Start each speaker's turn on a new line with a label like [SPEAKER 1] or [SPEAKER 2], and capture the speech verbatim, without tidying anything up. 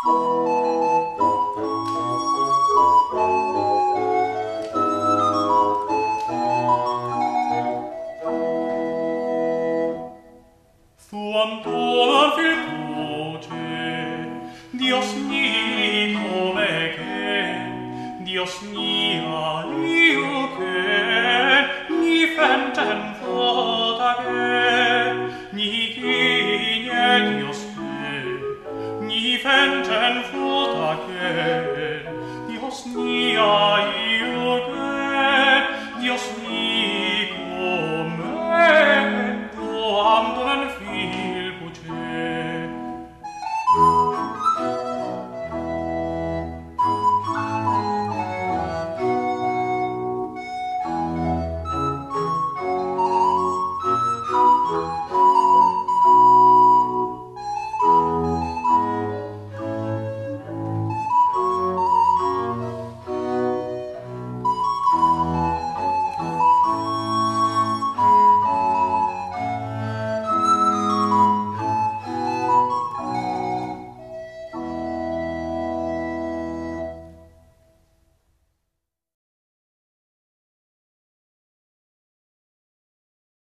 [SPEAKER 1] Suam dolor virtute, Dios ni come che, Dios ni alio che, ni fenten fota che, ni gigne Dios che, ni fenten fota che, Dios ni alio